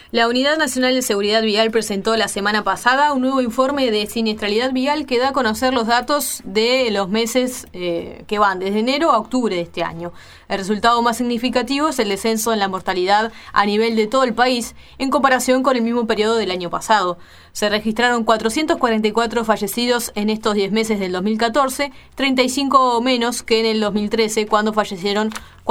La Unidad Nacional de Seguridad Vial presentó la semana pasada un nuevo informe de siniestralidad vial que da a conocer los datos de los meses que van desde enero a octubre de este año. El resultado más significativo es el descenso en la mortalidad a nivel de todo el país en comparación con el mismo periodo del año pasado. Se registraron 444 fallecidos en estos 10 meses del 2014, 35 menos que en el 2013, cuando fallecieron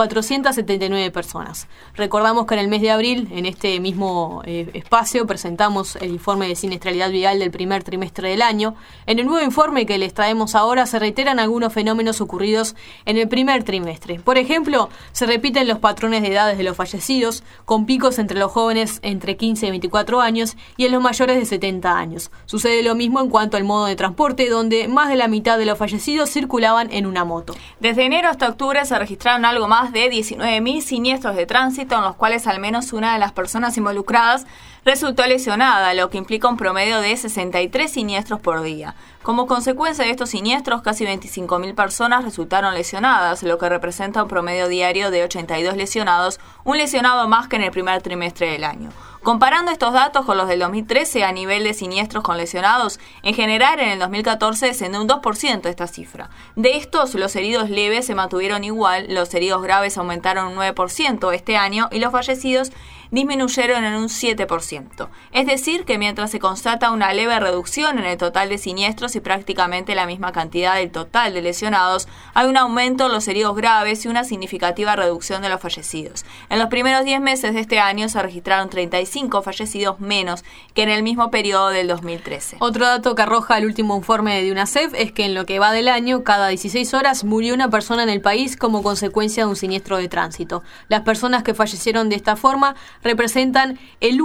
479 personas. Recordamos que en el mes de abril, en este mismo espacio, presentamos el informe de siniestralidad vial del primer trimestre del año. En el nuevo informe que les traemos ahora se reiteran algunos fenómenos ocurridos en el primer trimestre. Por ejemplo, se repiten los patrones de edades de los fallecidos, con picos entre los jóvenes entre 15 y 24 años y en los mayores de 70 años. Sucede lo mismo en cuanto al modo de transporte, donde más de la mitad de los fallecidos circulaban en una moto. Desde enero hasta octubre se registraron algo más de 19.000 siniestros de tránsito, en los cuales al menos una de las personas involucradas resultó lesionada, lo que implica un promedio de 63 siniestros por día. Como consecuencia de estos siniestros, casi 25.000 personas resultaron lesionadas, lo que representa un promedio diario de 82 lesionados, un lesionado más que en el primer trimestre del año. Comparando estos datos con los del 2013 a nivel de siniestros con lesionados, en general en el 2014 descendió un 2% esta cifra. De estos, los heridos leves se mantuvieron igual, los heridos graves aumentaron un 9% este año y los fallecidos disminuyeron en un 7%. Es decir, que mientras se constata una leve reducción en el total de siniestros y prácticamente la misma cantidad del total de lesionados, hay un aumento en los heridos graves y una significativa reducción de los fallecidos. En los primeros 10 meses de este año se registraron 35 fallecidos menos que en el mismo periodo del 2013. Otro dato que arroja el último informe de UNACEF es que en lo que va del año, cada 16 horas murió una persona en el país como consecuencia de un siniestro de tránsito. Las personas que fallecieron de esta forma representan el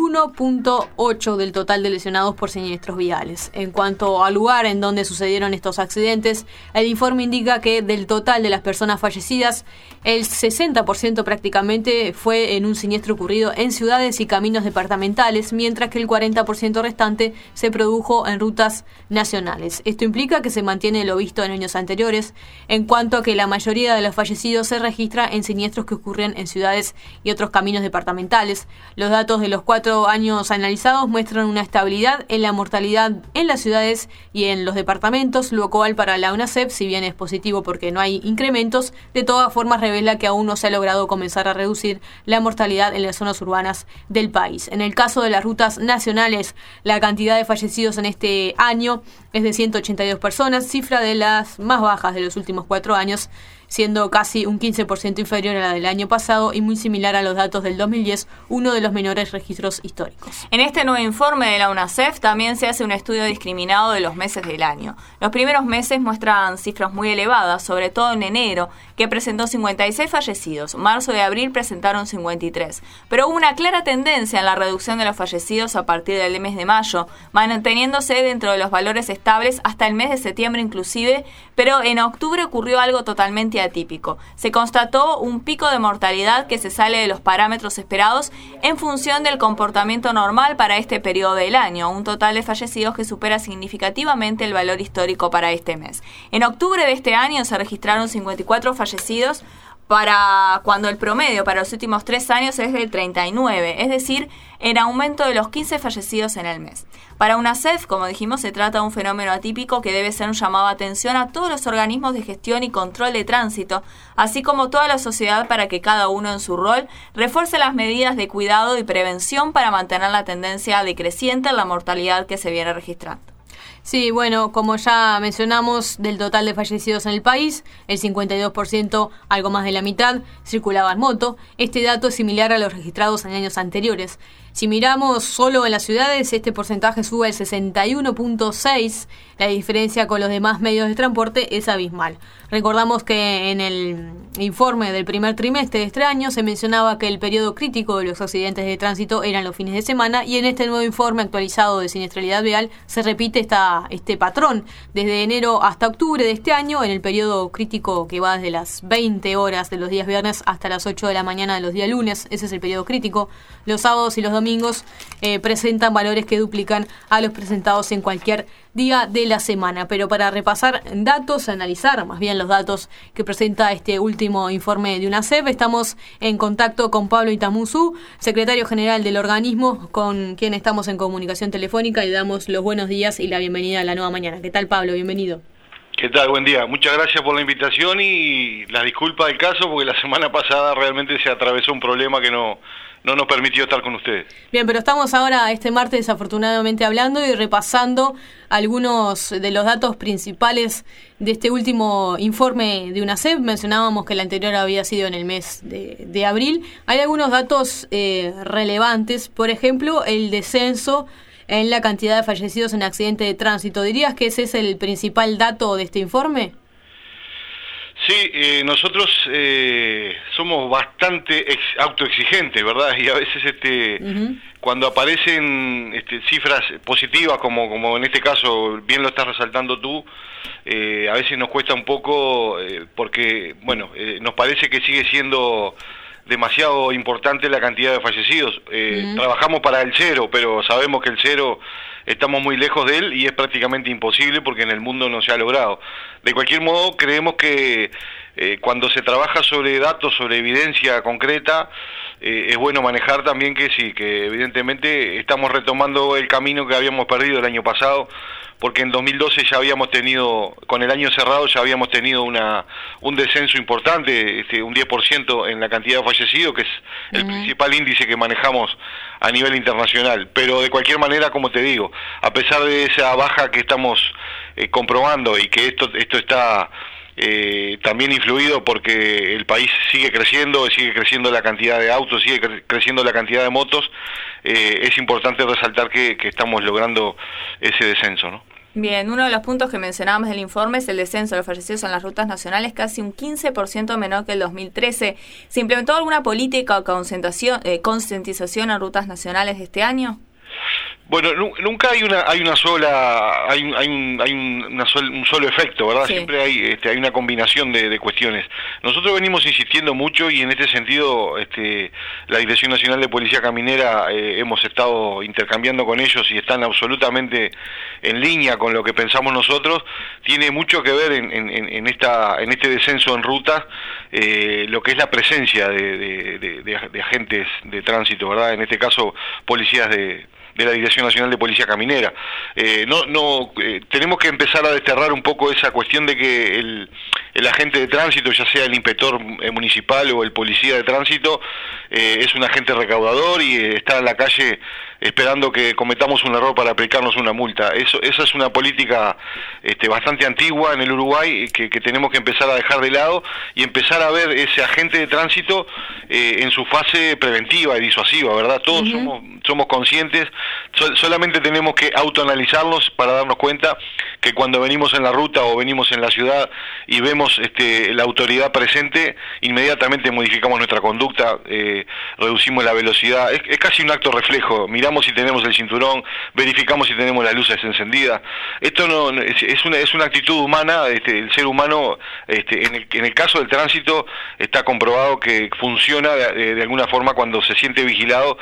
1.8 del total de lesionados por siniestros viales. En cuanto al lugar en donde sucedieron estos accidentes, el informe indica que del total de las personas fallecidas, el 60% prácticamente fue en un siniestro ocurrido en ciudades y caminos departamentales, mientras que el 40% restante se produjo en rutas nacionales. Esto implica que se mantiene lo visto en años anteriores, en cuanto a que la mayoría de los fallecidos se registra en siniestros que ocurren en ciudades y otros caminos departamentales. Los datos de los 4 años analizados muestran una estabilidad en la mortalidad en las ciudades y en los departamentos, lo cual para la UNACEF, si bien es positivo porque no hay incrementos, de todas formas revela que aún no se ha logrado comenzar a reducir la mortalidad en las zonas urbanas del país. En el caso de las rutas nacionales, la cantidad de fallecidos en este año es de 182 personas, cifra de las más bajas de los últimos 4 años, siendo casi un 15% inferior a la del año pasado y muy similar a los datos del 2010, uno de los menores registros históricos. En este nuevo informe de la UNACEF también se hace un estudio discriminado de los meses del año. Los primeros meses muestran cifras muy elevadas, sobre todo en enero, que presentó 56 fallecidos. Marzo y abril presentaron 53. Pero hubo una clara tendencia en la reducción de los fallecidos a partir del mes de mayo, manteniéndose dentro de los valores estables hasta el mes de septiembre inclusive, pero en octubre ocurrió algo totalmente atípico. Se constató un pico de mortalidad que se sale de los parámetros esperados en función del comportamiento normal para este periodo del año, un total de fallecidos que supera significativamente el valor histórico para este mes. En octubre de este año se registraron 54 fallecidos, para cuando el promedio para los últimos 3 años es del 39, es decir, en aumento de los 15 fallecidos en el mes. Para UNACEF, como dijimos, se trata de un fenómeno atípico que debe ser un llamado a atención a todos los organismos de gestión y control de tránsito, así como toda la sociedad, para que cada uno en su rol refuerce las medidas de cuidado y prevención para mantener la tendencia decreciente en la mortalidad que se viene registrando. Sí, bueno, como ya mencionamos, del total de fallecidos en el país, el 52%, algo más de la mitad, circulaba en moto. Este dato es similar a los registrados en años anteriores. Si miramos solo en las ciudades, este porcentaje sube al 61.6%. La diferencia con los demás medios de transporte es abismal. Recordamos que en el informe del primer trimestre de este año se mencionaba que el periodo crítico de los accidentes de tránsito eran los fines de semana, y en este nuevo informe actualizado de siniestralidad vial se repite este patrón. Desde enero hasta octubre de este año, en el periodo crítico que va desde las 20 horas de los días viernes hasta las 8 de la mañana de los días lunes, ese es el periodo crítico, los sábados y los domingos presentan valores que duplican a los presentados en cualquier día de la semana. Pero para repasar datos, analizar más bien los datos que presenta este último informe de UNACEF, estamos en contacto con Pablo Itamuzú, secretario general del organismo, con quien estamos en comunicación telefónica, y damos los buenos días y la bienvenida a La Nueva Mañana. ¿Qué tal, Pablo? Bienvenido. ¿Qué tal? Buen día. Muchas gracias por la invitación y las disculpas del caso, porque la semana pasada realmente se atravesó un problema que no nos permitió estar con ustedes. Bien, pero estamos ahora este martes afortunadamente hablando y repasando algunos de los datos principales de este último informe de UNACEF. Mencionábamos que el anterior había sido en el mes de abril. Hay algunos datos relevantes, por ejemplo, el descenso en la cantidad de fallecidos en accidente de tránsito. ¿Dirías que ese es el principal dato de este informe? Sí, nosotros somos bastante autoexigentes, ¿verdad? Y a veces cuando aparecen cifras positivas, como en este caso bien lo estás resaltando tú, a veces nos cuesta un poco porque, nos parece que sigue siendo demasiado importante la cantidad de fallecidos. Trabajamos para el cero, pero sabemos que el cero estamos muy lejos de él y es prácticamente imposible porque en el mundo no se ha logrado. De cualquier modo, creemos que cuando se trabaja sobre datos, sobre evidencia concreta, es bueno manejar también que sí, que evidentemente estamos retomando el camino que habíamos perdido el año pasado, porque en 2012 ya habíamos tenido, con el año cerrado, ya habíamos tenido un descenso importante, un 10% en la cantidad de fallecidos, que es el principal índice que manejamos a nivel internacional. Pero de cualquier manera, como te digo, a pesar de esa baja que estamos comprobando y que esto está también influido porque el país sigue creciendo la cantidad de autos, sigue creciendo la cantidad de motos, es importante resaltar que estamos logrando ese descenso, ¿no? Bien, uno de los puntos que mencionábamos del informe es el descenso de los fallecidos en las rutas nacionales, casi un 15% menor que el 2013. ¿Se implementó alguna política o concientización en rutas nacionales de este año? Bueno, nunca hay un solo efecto, ¿verdad? Sí. Siempre hay una combinación de cuestiones. Nosotros venimos insistiendo mucho y en este sentido la Dirección Nacional de Policía Caminera hemos estado intercambiando con ellos y están absolutamente en línea con lo que pensamos nosotros. Tiene mucho que ver en este descenso en rutas lo que es la presencia de agentes de tránsito, ¿verdad? En este caso, policías de la Dirección Nacional de Policía Caminera. Tenemos que empezar a desterrar un poco esa cuestión de que el agente de tránsito, ya sea el inspector municipal o el policía de tránsito, es un agente recaudador y está en la calle esperando que cometamos un error para aplicarnos una multa. Esa es una política bastante antigua en el Uruguay que tenemos que empezar a dejar de lado y empezar a ver ese agente de tránsito en su fase preventiva y disuasiva, ¿verdad? Todos somos conscientes, solamente tenemos que autoanalizarnos para darnos cuenta que cuando venimos en la ruta o venimos en la ciudad y vemos la autoridad presente, inmediatamente modificamos nuestra conducta, reducimos la velocidad, es casi un acto reflejo, miramos si tenemos el cinturón, verificamos si tenemos las luces encendidas. Esto es una actitud humana, el ser humano, en el caso del tránsito está comprobado que funciona de alguna forma cuando se siente vigilado,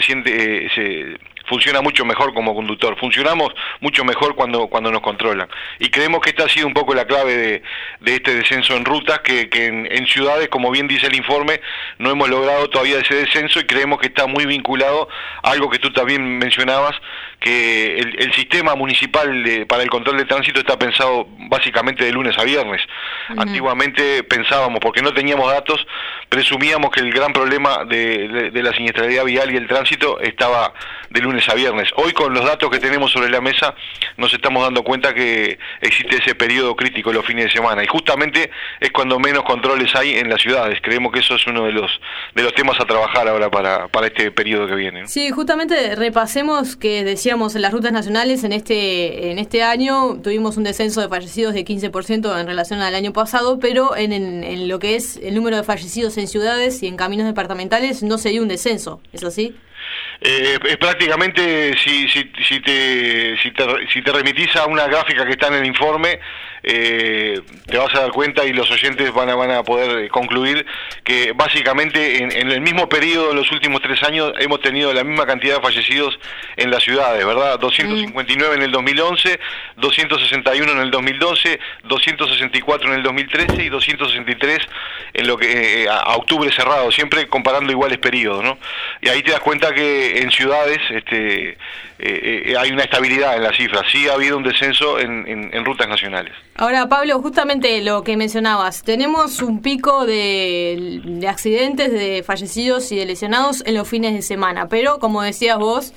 funciona mucho mejor como conductor, funcionamos mucho mejor cuando nos controlan. Y creemos que esta ha sido un poco la clave de este descenso en rutas, que en ciudades, como bien dice el informe, no hemos logrado todavía ese descenso y creemos que está muy vinculado a algo que tú también mencionabas, que el sistema municipal para el control de tránsito está pensado básicamente de lunes a viernes. Antiguamente pensábamos, porque no teníamos datos, presumíamos que el gran problema de la siniestralidad vial y el tránsito estaba de lunes a viernes. Hoy, con los datos que tenemos sobre la mesa, nos estamos dando cuenta que existe ese periodo crítico los fines de semana y justamente es cuando menos controles hay en las ciudades. Creemos que eso es uno de los temas a trabajar ahora para este periodo que viene, ¿no? Sí, justamente repasemos que decíamos en las rutas nacionales en este año tuvimos un descenso de fallecidos de 15% en relación al año pasado, pero en lo que es el número de fallecidos en ciudades y en caminos departamentales no se dio un descenso, ¿es así? Es prácticamente, si te remitís a una gráfica que está en el informe, te vas a dar cuenta y los oyentes van a poder concluir que básicamente en el mismo periodo de los últimos 3 años hemos tenido la misma cantidad de fallecidos en las ciudades, ¿verdad? 259 en el 2011, 261 en el 2012, 264 en el 2013 y 263 en lo que a octubre cerrado, siempre comparando iguales periodos, ¿no? Y ahí te das cuenta que en ciudades hay una estabilidad en las cifras, sí ha habido un descenso en rutas nacionales. Ahora, Pablo, justamente lo que mencionabas, tenemos un pico de accidentes, de fallecidos y de lesionados en los fines de semana, pero como decías vos,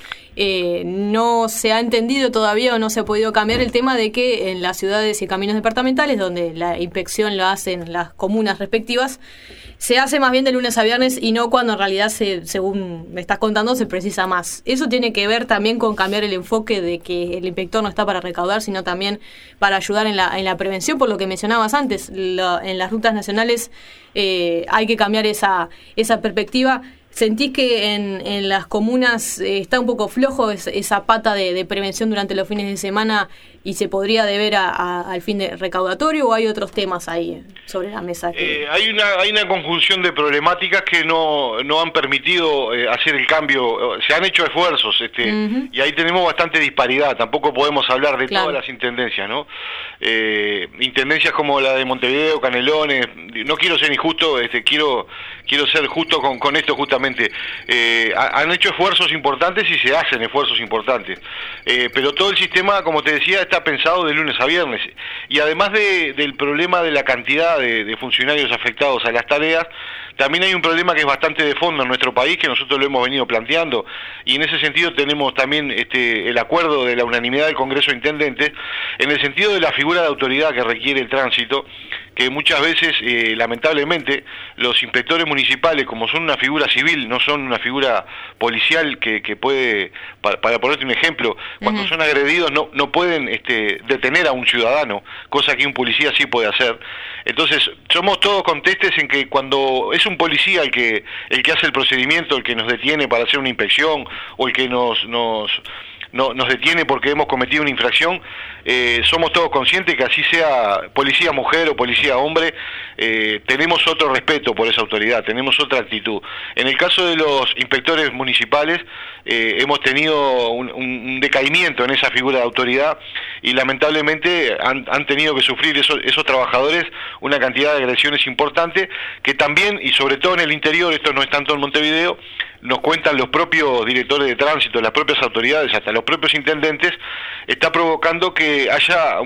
no se ha entendido todavía o no se ha podido cambiar el tema de que en las ciudades y caminos departamentales, donde la inspección la hacen las comunas respectivas, se hace más bien de lunes a viernes y no cuando en realidad, según me estás contando, se precisa más. Eso tiene que ver también con cambiar el enfoque de que el inspector no está para recaudar, sino también para ayudar en la prevención, por lo que mencionabas antes. En las rutas nacionales hay que cambiar esa perspectiva. ¿Sentís que en las comunas está un poco flojo esa pata de prevención durante los fines de semana y se podría deber al fin de recaudatorio, o hay otros temas ahí sobre la mesa? Hay una conjunción de problemáticas que no han permitido hacer el cambio. Se han hecho esfuerzos y ahí tenemos bastante disparidad. Tampoco podemos hablar de todas las intendencias, ¿no? Intendencias como la de Montevideo, Canelones, no quiero ser injusto, quiero ser justo con esto justamente. Han hecho esfuerzos importantes y se hacen esfuerzos importantes, pero todo el sistema, como te decía, está pensado de lunes a viernes, y además del problema de la cantidad de funcionarios afectados a las tareas, también hay un problema que es bastante de fondo en nuestro país, que nosotros lo hemos venido planteando, y en ese sentido tenemos también el acuerdo de la unanimidad del Congreso de Intendentes, en el sentido de la figura de autoridad que requiere el tránsito, que muchas veces, lamentablemente, los inspectores municipales, como son una figura civil, no son una figura policial que puede, para ponerte un ejemplo, cuando son agredidos no pueden detener a un ciudadano, cosa que un policía sí puede hacer. Entonces, somos todos contestes en que cuando es un policía el que hace el procedimiento, el que nos detiene para hacer una inspección, o el que nos detiene porque hemos cometido una infracción, somos todos conscientes que así sea policía mujer o policía hombre, tenemos otro respeto por esa autoridad, tenemos otra actitud. En el caso de los inspectores municipales, hemos tenido un decaimiento en esa figura de autoridad, y lamentablemente han tenido que sufrir esos trabajadores una cantidad de agresiones importantes, que también, y sobre todo en el interior, esto no es tanto en Montevideo, nos cuentan los propios directores de tránsito, las propias autoridades, hasta los propios intendentes, está provocando que haya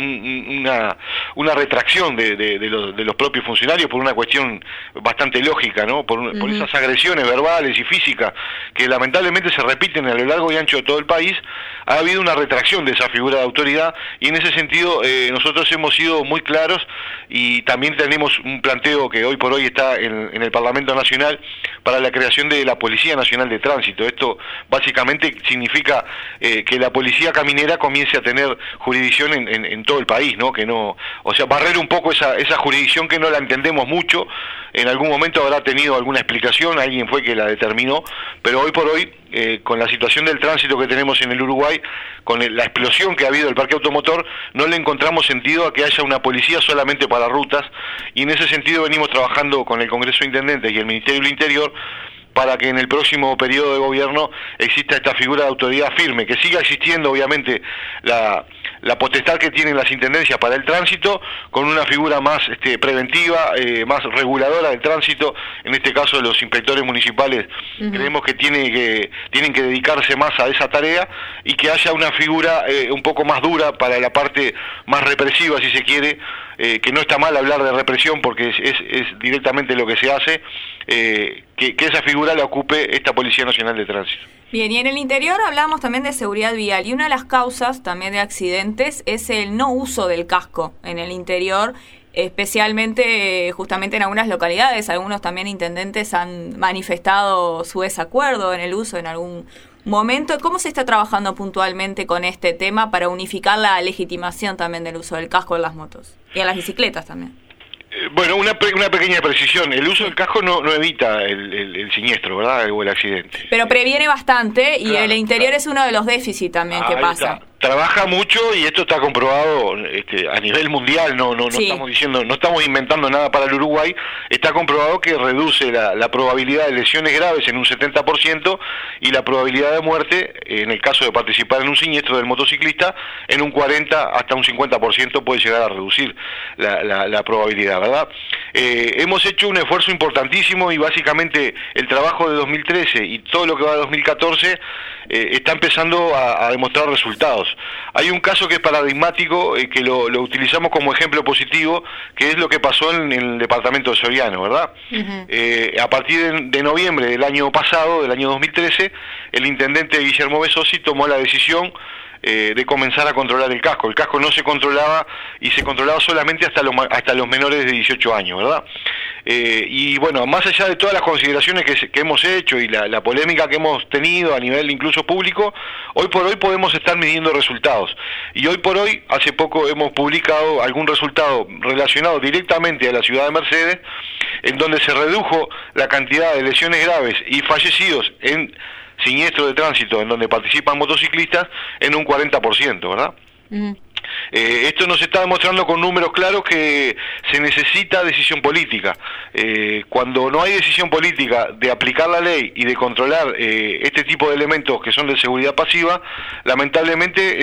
una retracción de los propios funcionarios por una cuestión bastante lógica, ¿no? Por esas agresiones verbales y físicas que lamentablemente se repiten a lo largo y ancho de todo el país. Ha habido una retracción de esa figura de autoridad, y en ese sentido nosotros hemos sido muy claros, y también tenemos un planteo que hoy por hoy está en el Parlamento Nacional para la creación de la Policía Nacional de Tránsito. Esto básicamente significa que la policía caminera comience a tener jurisdicción en todo el país, ¿no? O sea, barrer un poco esa jurisdicción que no la entendemos mucho. En algún momento habrá tenido alguna explicación, alguien fue que la determinó, pero hoy por hoy, con la situación del tránsito que tenemos en el Uruguay, con la explosión que ha habido del parque automotor, no le encontramos sentido a que haya una policía solamente para rutas, y en ese sentido venimos trabajando con el Congreso de Intendentes y el Ministerio del Interior para que en el próximo periodo de gobierno exista esta figura de autoridad firme, que siga existiendo obviamente la potestad que tienen las intendencias para el tránsito, con una figura más preventiva, más reguladora del tránsito. En este caso los inspectores municipales creemos que tienen que dedicarse más a esa tarea, y que haya una figura un poco más dura para la parte más represiva, si se quiere, que no está mal hablar de represión porque es directamente lo que se hace, que esa figura la ocupe esta Policía Nacional de Tránsito. Bien, y en el interior hablamos también de seguridad vial, y una de las causas también de accidentes es el no uso del casco en el interior, especialmente justamente en algunas localidades. Algunos también intendentes han manifestado su desacuerdo en el uso en algún momento. ¿Cómo se está trabajando puntualmente con este tema para unificar la legitimación también del uso del casco en las motos y en las bicicletas también? Bueno, una pequeña precisión. El uso del casco no evita el siniestro, ¿verdad? O el accidente. Pero previene bastante y claro, el interior es uno de los déficits también que pasa. Está. Trabaja mucho y esto está comprobado a nivel mundial, no estamos diciendo, no estamos inventando nada para el Uruguay, está comprobado que reduce la probabilidad de lesiones graves en un 70% y la probabilidad de muerte, en el caso de participar en un siniestro del motociclista, en un 40 hasta un 50% puede llegar a reducir la probabilidad, ¿verdad? Hemos hecho un esfuerzo importantísimo y básicamente el trabajo de 2013 y todo lo que va de 2014 está empezando a demostrar resultados. Hay un caso que es paradigmático, que lo utilizamos como ejemplo positivo, que es lo que pasó en el departamento de Soriano, ¿verdad? Uh-huh. A partir de noviembre del año pasado, del año 2013, el intendente Guillermo Besosi tomó la decisión de comenzar a controlar el casco. El casco no se controlaba y se controlaba solamente hasta los menores de 18 años, ¿verdad? Y bueno, más allá de todas las consideraciones que hemos hecho y la polémica que hemos tenido a nivel incluso público, hoy por hoy podemos estar midiendo resultados. Y hoy por hoy, hace poco hemos publicado algún resultado relacionado directamente a la ciudad de Mercedes, en donde se redujo la cantidad de lesiones graves y fallecidos en siniestro de tránsito en donde participan motociclistas en un 40%, ¿verdad? Uh-huh. Esto nos está demostrando con números claros que se necesita decisión política. Cuando no hay decisión política de aplicar la ley y de controlar este tipo de elementos que son de seguridad pasiva, lamentablemente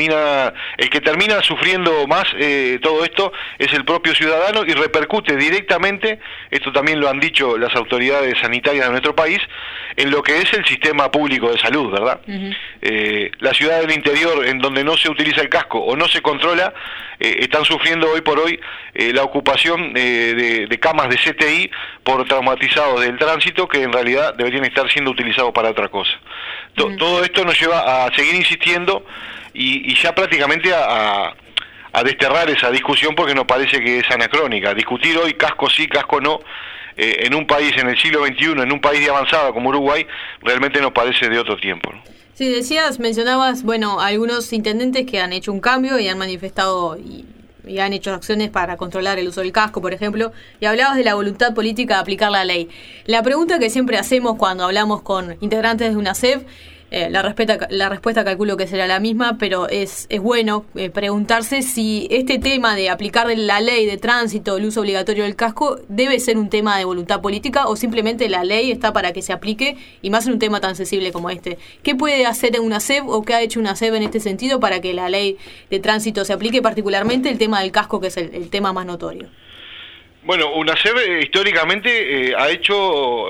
el que termina sufriendo más todo esto es el propio ciudadano y repercute directamente, esto también lo han dicho las autoridades sanitarias de nuestro país, en lo que es el sistema público de salud, ¿verdad? Uh-huh. La ciudad del interior en donde no se utiliza el casco o no se controla, están sufriendo hoy por hoy la ocupación de camas de CTI por traumatizados del tránsito que en realidad deberían estar siendo utilizados para otra cosa. Todo esto nos lleva a seguir insistiendo y ya prácticamente a desterrar esa discusión porque nos parece que es anacrónica. Discutir hoy casco sí, casco no, en un país en el siglo XXI, en un país de avanzada como Uruguay, realmente nos parece de otro tiempo, ¿no? Sí, mencionabas, algunos intendentes que han hecho un cambio y han manifestado y han hecho acciones para controlar el uso del casco, por ejemplo, y hablabas de la voluntad política de aplicar la ley. La pregunta que siempre hacemos cuando hablamos con integrantes de una CEF, la respuesta calculo que será la misma, pero es bueno preguntarse si este tema de aplicar la ley de tránsito, el uso obligatorio del casco, debe ser un tema de voluntad política o simplemente la ley está para que se aplique y más en un tema tan sensible como este. ¿Qué puede hacer una CEF o qué ha hecho una CEF en este sentido para que la ley de tránsito se aplique, particularmente el tema del casco, que es el tema más notorio? Bueno, UNACEF históricamente ha hecho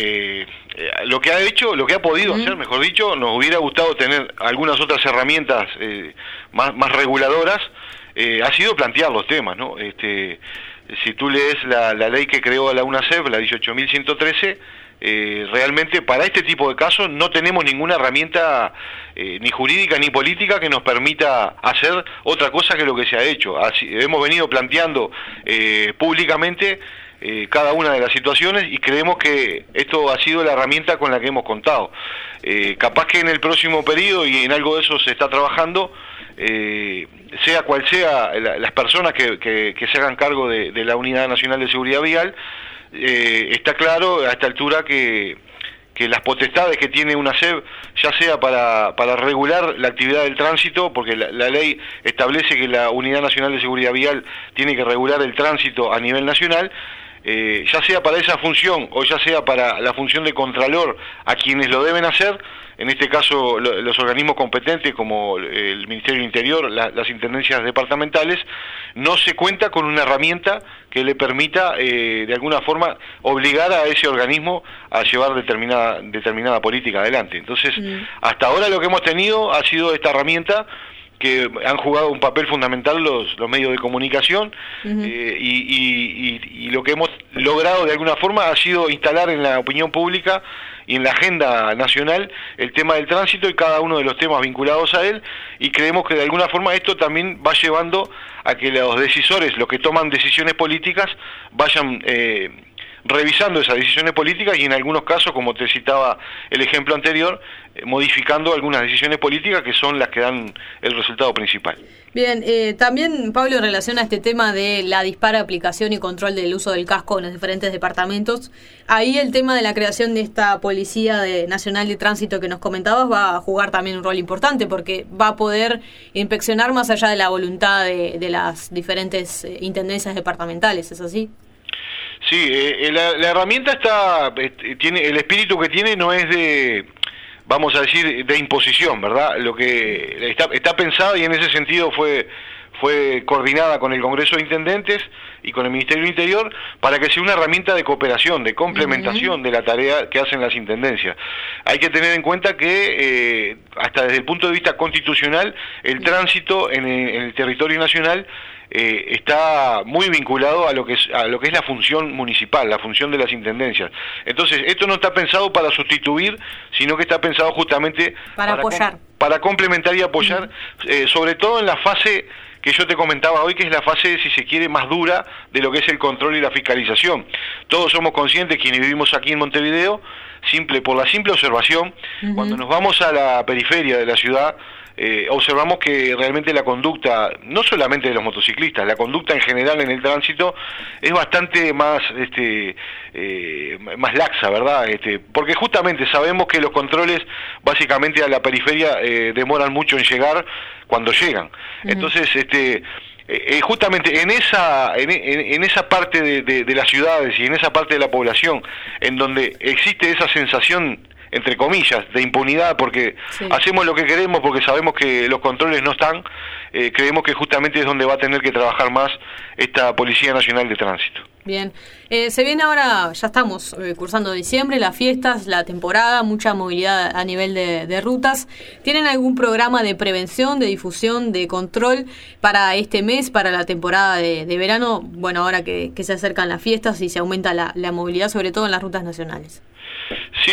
lo que ha podido hacer, mejor dicho. Nos hubiera gustado tener algunas otras herramientas más reguladoras, ha sido plantear los temas, ¿no? Si tú lees la ley que creó la UNACEF, la 18.113, realmente para este tipo de casos no tenemos ninguna herramienta ni jurídica ni política que nos permita hacer otra cosa que lo que se ha hecho. Hemos venido planteando públicamente cada una de las situaciones y creemos que esto ha sido la herramienta con la que hemos contado. Capaz que en el próximo periodo, y en algo de eso se está trabajando, sea cual sea las personas que se hagan cargo de la Unidad Nacional de Seguridad Vial, está claro a esta altura que las potestades que tiene una CEF, ya sea para regular la actividad del tránsito, porque la ley establece que la Unidad Nacional de Seguridad Vial tiene que regular el tránsito a nivel nacional, ya sea para esa función o ya sea para la función de contralor a quienes lo deben hacer, en este caso los organismos competentes como el Ministerio del Interior, las intendencias departamentales, no se cuenta con una herramienta que le permita de alguna forma obligar a ese organismo a llevar determinada política adelante. Entonces, hasta ahora lo que hemos tenido ha sido esta herramienta que han jugado un papel fundamental los medios de comunicación, y lo que hemos logrado de alguna forma ha sido instalar en la opinión pública y en la agenda nacional el tema del tránsito y cada uno de los temas vinculados a él, y creemos que de alguna forma esto también va llevando a que los decisores, los que toman decisiones políticas, vayan revisando esas decisiones políticas y en algunos casos, como te citaba el ejemplo anterior, modificando algunas decisiones políticas que son las que dan el resultado principal. Bien, también Pablo, en relación a este tema de la dispara aplicación y control del uso del casco en los diferentes departamentos, ahí el tema de la creación de esta Policía Nacional de Tránsito que nos comentabas va a jugar también un rol importante porque va a poder inspeccionar más allá de la voluntad de las diferentes intendencias departamentales, ¿es así? Sí, la herramienta tiene el espíritu que tiene no es de, vamos a decir, de imposición, ¿verdad? Lo que está pensada y en ese sentido fue coordinada con el Congreso de Intendentes y con el Ministerio del Interior para que sea una herramienta de cooperación, de complementación de la tarea que hacen las intendencias. Hay que tener en cuenta que hasta desde el punto de vista constitucional el tránsito en el territorio nacional está muy vinculado a lo que es la función municipal, la función de las intendencias. Entonces, esto no está pensado para sustituir, sino que está pensado justamente para apoyar, para complementar y apoyar, sobre todo en la fase que yo te comentaba hoy, que es la fase, si se quiere, más dura de lo que es el control y la fiscalización. Todos somos conscientes, quienes vivimos aquí en Montevideo, por la simple observación, cuando nos vamos a la periferia de la ciudad, observamos que realmente la conducta, no solamente de los motociclistas, la conducta en general en el tránsito es bastante más laxa, ¿verdad? Porque justamente sabemos que los controles básicamente a la periferia demoran mucho en llegar cuando llegan. Entonces, justamente en esa parte de las ciudades y en esa parte de la población en donde existe esa sensación, entre comillas, de impunidad, porque hacemos lo que queremos, porque sabemos que los controles no están, creemos que justamente es donde va a tener que trabajar más esta Policía Nacional de Tránsito. Bien, se viene ahora, ya estamos cursando diciembre, las fiestas, la temporada, mucha movilidad a nivel de rutas. ¿Tienen algún programa de prevención, de difusión, de control para este mes, para la temporada de verano? Bueno, ahora que se acercan las fiestas y se aumenta la movilidad, sobre todo en las rutas nacionales. Sí,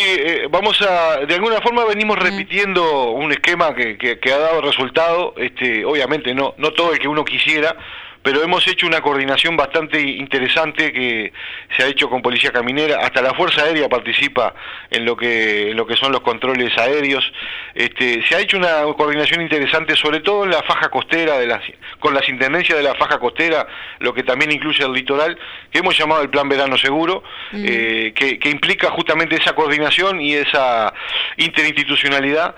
de alguna forma venimos repitiendo un esquema que ha dado resultado, obviamente no todo el que uno quisiera, pero hemos hecho una coordinación bastante interesante que se ha hecho con Policía Caminera, hasta la Fuerza Aérea participa en lo que son los controles aéreos. Se ha hecho una coordinación interesante, sobre todo en la faja costera, con las intendencias de la faja costera, lo que también incluye el litoral, que hemos llamado el Plan Verano Seguro, que implica justamente esa coordinación y esa interinstitucionalidad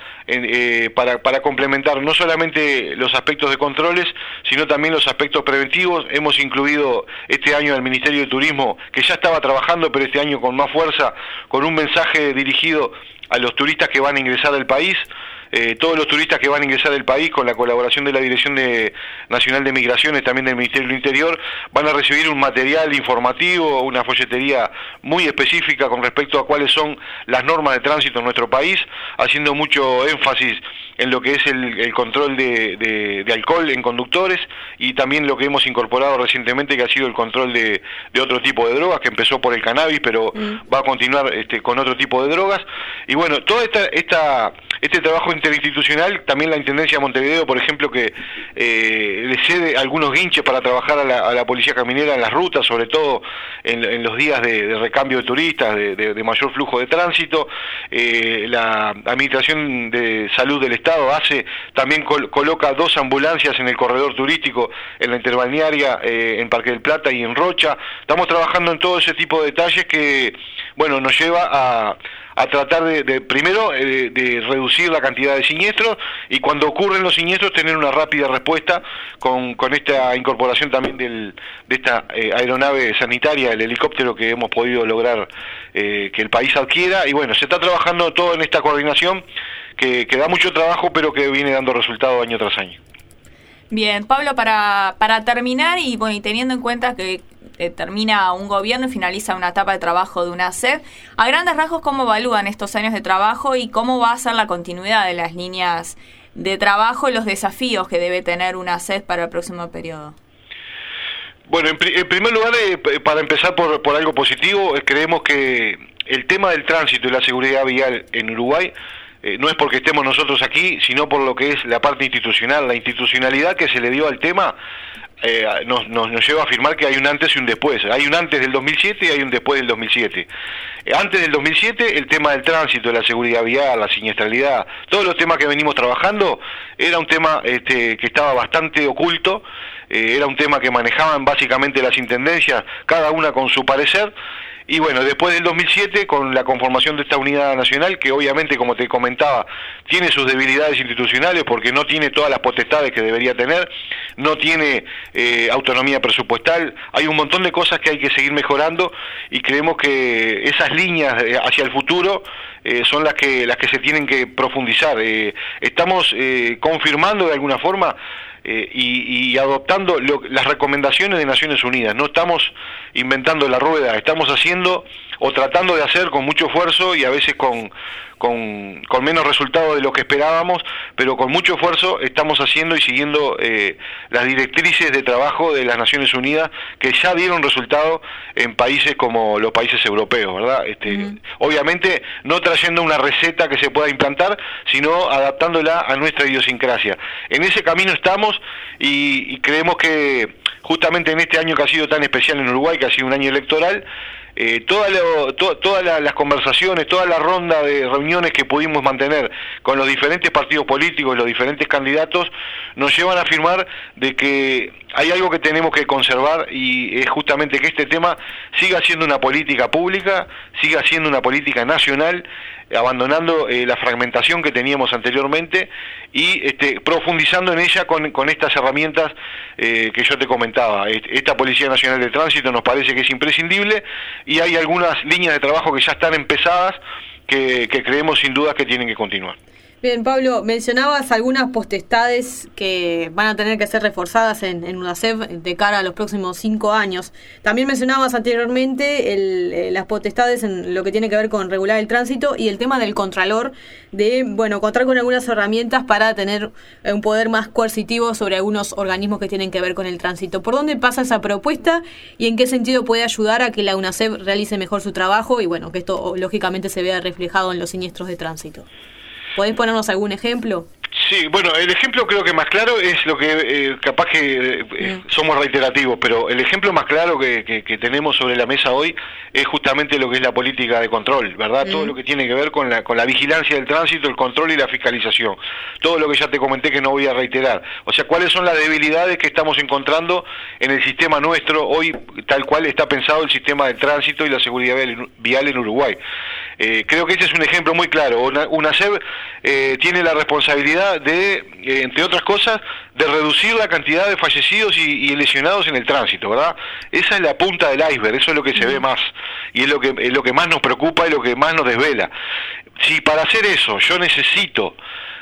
para complementar no solamente los aspectos de controles, sino también los aspectos preventivos. Hemos incluido este año al Ministerio de Turismo, que ya estaba trabajando, pero este año con más fuerza, con un mensaje dirigido a los turistas que van a ingresar al país. Todos los turistas que van a ingresar al país, con la colaboración de la Dirección Nacional de Migraciones, también del Ministerio del Interior, van a recibir un material informativo, una folletería muy específica con respecto a cuáles son las normas de tránsito en nuestro país, haciendo mucho énfasis en lo que es el control de alcohol en conductores y también lo que hemos incorporado recientemente, que ha sido el control de otro tipo de drogas, que empezó por el cannabis, pero va a continuar con otro tipo de drogas. Y bueno, todo este trabajo interinstitucional, también la Intendencia de Montevideo, por ejemplo, que le cede algunos guinches para trabajar a la Policía Caminera en las rutas, sobre todo en los días de recambio de turistas, de mayor flujo de tránsito. La Administración de Salud del Estado también coloca 2 ambulancias en el corredor turístico, en la interbalnearia, en Parque del Plata y en Rocha. Estamos trabajando en todo ese tipo de detalles que, bueno, nos lleva a tratar primero de reducir la cantidad de siniestros y cuando ocurren los siniestros tener una rápida respuesta con esta incorporación también de esta aeronave sanitaria, el helicóptero que hemos podido lograr que el país adquiera. Y bueno, se está trabajando todo en esta coordinación que da mucho trabajo, pero que viene dando resultado año tras año. Bien, Pablo, para terminar y teniendo en cuenta que termina un gobierno y finaliza una etapa de trabajo de una SED, a grandes rasgos, ¿cómo evalúan estos años de trabajo y cómo va a ser la continuidad de las líneas de trabajo y los desafíos que debe tener una SED para el próximo periodo? Bueno, en primer lugar, para empezar por algo positivo, creemos que el tema del tránsito y la seguridad vial en Uruguay no es porque estemos nosotros aquí, sino por lo que es la parte institucional, la institucionalidad que se le dio al tema. Nos lleva a afirmar que hay un antes y un después. Hay un antes del 2007 y hay un después del 2007. Antes del 2007, el tema del tránsito, la seguridad vial, la siniestralidad, todos los temas que venimos trabajando, era un tema que estaba bastante oculto, era un tema que manejaban básicamente las intendencias, cada una con su parecer. Y bueno, después del 2007, con la conformación de esta unidad nacional, que obviamente, como te comentaba, tiene sus debilidades institucionales porque no tiene todas las potestades que debería tener, no tiene autonomía presupuestal, hay un montón de cosas que hay que seguir mejorando y creemos que esas líneas hacia el futuro son las que se tienen que profundizar. Estamos confirmando de alguna forma y adoptando las recomendaciones de Naciones Unidas. No estamos inventando la rueda, estamos haciendo o tratando de hacer con mucho esfuerzo y a veces con menos resultado de lo que esperábamos, pero con mucho esfuerzo estamos haciendo y siguiendo las directrices de trabajo de las Naciones Unidas que ya dieron resultado en países como los países europeos, ¿verdad? Obviamente no trayendo una receta que se pueda implantar, sino adaptándola a nuestra idiosincrasia. En ese camino estamos y creemos que justamente en este año que ha sido tan especial en Uruguay, que ha sido un año electoral, todas las conversaciones, toda la ronda de reuniones que pudimos mantener con los diferentes partidos políticos, los diferentes candidatos, nos llevan a afirmar de que hay algo que tenemos que conservar y es justamente que este tema siga siendo una política pública, siga siendo una política nacional, abandonando la fragmentación que teníamos anteriormente y profundizando en ella con estas herramientas que yo te comentaba. Esta Policía Nacional de Tránsito nos parece que es imprescindible y hay algunas líneas de trabajo que ya están empezadas que creemos sin duda que tienen que continuar. Bien, Pablo, mencionabas algunas potestades que van a tener que ser reforzadas en UNACEF de cara a los próximos 5 años. También mencionabas anteriormente las potestades en lo que tiene que ver con regular el tránsito y el tema del contralor, de contar con algunas herramientas para tener un poder más coercitivo sobre algunos organismos que tienen que ver con el tránsito. ¿Por dónde pasa esa propuesta y en qué sentido puede ayudar a que la UNACEF realice mejor su trabajo y que esto lógicamente se vea reflejado en los siniestros de tránsito? ¿Podés ponernos algún ejemplo? Sí, bueno, el ejemplo creo que más claro es lo que capaz que somos reiterativos, pero el ejemplo más claro que tenemos sobre la mesa hoy es justamente lo que es la política de control, ¿verdad? Todo lo que tiene que ver con la vigilancia del tránsito, el control y la fiscalización. Todo lo que ya te comenté que no voy a reiterar. O sea, cuáles son las debilidades que estamos encontrando en el sistema nuestro hoy, tal cual está pensado el sistema de tránsito y la seguridad vial en Uruguay. Creo que este es un ejemplo muy claro. UNACEF tiene la responsabilidad de, entre otras cosas, de reducir la cantidad de fallecidos y lesionados en el tránsito, ¿verdad? Esa es la punta del iceberg, eso es lo que se ve más, y es lo que más nos preocupa y lo que más nos desvela. Si para hacer eso yo necesito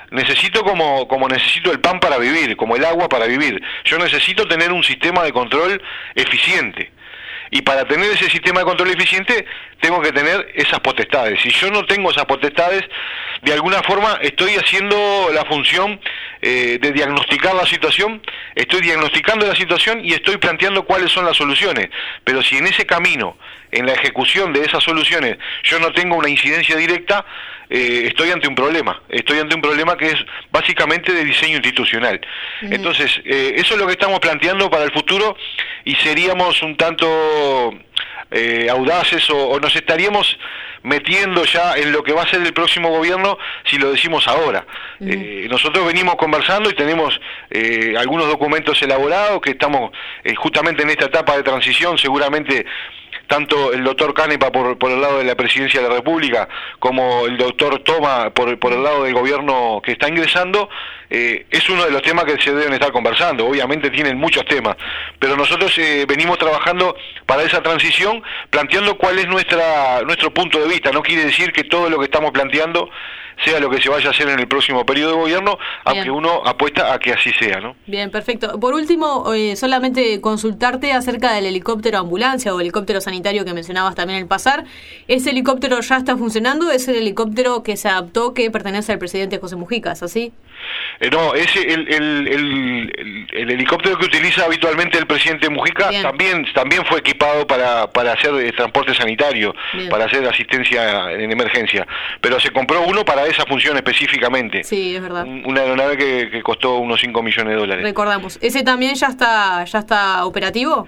como necesito el pan para vivir, como el agua para vivir, yo necesito tener un sistema de control eficiente. Y para tener ese sistema de control eficiente, tengo que tener esas potestades. Si yo no tengo esas potestades, de alguna forma estoy haciendo la función de diagnosticar la situación, estoy diagnosticando la situación y estoy planteando cuáles son las soluciones. Pero si en ese camino, en la ejecución de esas soluciones, yo no tengo una incidencia directa, estoy ante un problema. Estoy ante un problema que es básicamente de diseño institucional. Entonces, eso es lo que estamos planteando para el futuro y seríamos un tanto audaces o nos estaríamos metiendo ya en lo que va a ser el próximo gobierno si lo decimos ahora. Nosotros venimos conversando y tenemos algunos documentos elaborados que estamos justamente en esta etapa de transición, seguramente tanto el doctor Canepa por el lado de la Presidencia de la República como el doctor Toma por el lado del gobierno que está ingresando, es uno de los temas que se deben estar conversando. Obviamente tienen muchos temas, pero nosotros venimos trabajando para esa transición, planteando cuál es nuestro punto de vista. No quiere decir que todo lo que estamos planteando sea lo que se vaya a hacer en el próximo periodo de gobierno, aunque uno apuesta a que así sea, ¿no? Bien, perfecto. Por último, solamente consultarte acerca del helicóptero ambulancia o helicóptero sanitario que mencionabas también al pasar. ¿Ese helicóptero ya está funcionando? ¿Es el helicóptero que se adaptó, que pertenece al presidente José Mujica, ¿es así? No, el helicóptero que utiliza habitualmente el presidente Mujica también fue equipado para hacer transporte sanitario, para hacer asistencia en emergencia, pero se compró uno para esa función específicamente. Sí, es verdad. Una aeronave que costó unos $5 millones. Recordamos, ¿ese también ya está operativo?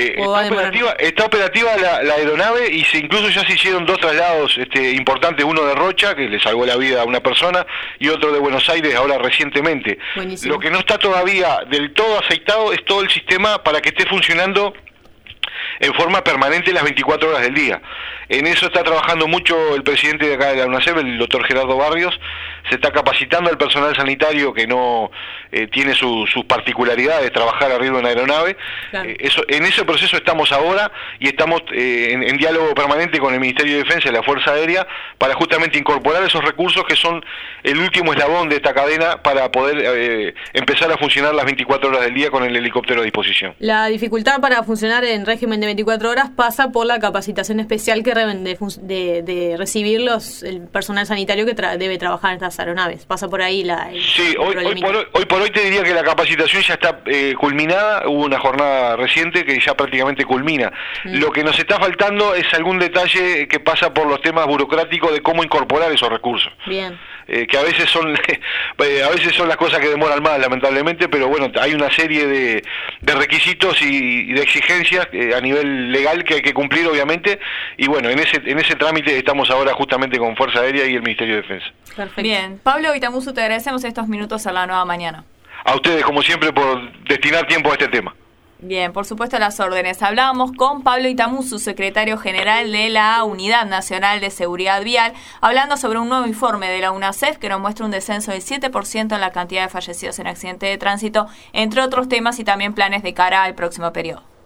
Está operativa la aeronave y incluso ya se hicieron 2 traslados importantes, uno de Rocha, que le salvó la vida a una persona, y otro de Buenos Aires ahora recientemente. Buenísimo. Lo que no está todavía del todo aceitado es todo el sistema para que esté funcionando en forma permanente las 24 horas del día. En eso está trabajando mucho el presidente de acá de la UNACEF, el doctor Gerardo Barrios. Se está capacitando al personal sanitario que no tiene sus particularidades de trabajar arriba de una aeronave. Claro. En ese proceso estamos ahora y estamos en diálogo permanente con el Ministerio de Defensa y la Fuerza Aérea para justamente incorporar esos recursos que son el último eslabón de esta cadena para poder empezar a funcionar las 24 horas del día con el helicóptero a disposición. La dificultad para funcionar en régimen de 24 horas pasa por la capacitación especial que deben de recibir el personal sanitario que debe trabajar en estas aeronaves. Pasa por ahí hoy por hoy te diría que la capacitación ya está culminada. Hubo una jornada reciente que ya prácticamente culmina. Lo que nos está faltando es algún detalle que pasa por los temas burocráticos de cómo incorporar esos recursos. Bien. Que a veces son las cosas que demoran más, lamentablemente, pero bueno, hay una serie de requisitos y de exigencias a nivel legal que hay que cumplir, obviamente, y bueno, en ese trámite estamos ahora justamente con Fuerza Aérea y el Ministerio de Defensa. Perfecto. Bien, Pablo Itamuzu, te agradecemos estos minutos a La Nueva Mañana. A ustedes, como siempre, por destinar tiempo a este tema. Bien, por supuesto, a las órdenes. Hablábamos con Pablo Itamuzu, secretario general de la Unidad Nacional de Seguridad Vial, hablando sobre un nuevo informe de la UNACEF que nos muestra un descenso del 7% en la cantidad de fallecidos en accidentes de tránsito, entre otros temas, y también planes de cara al próximo periodo.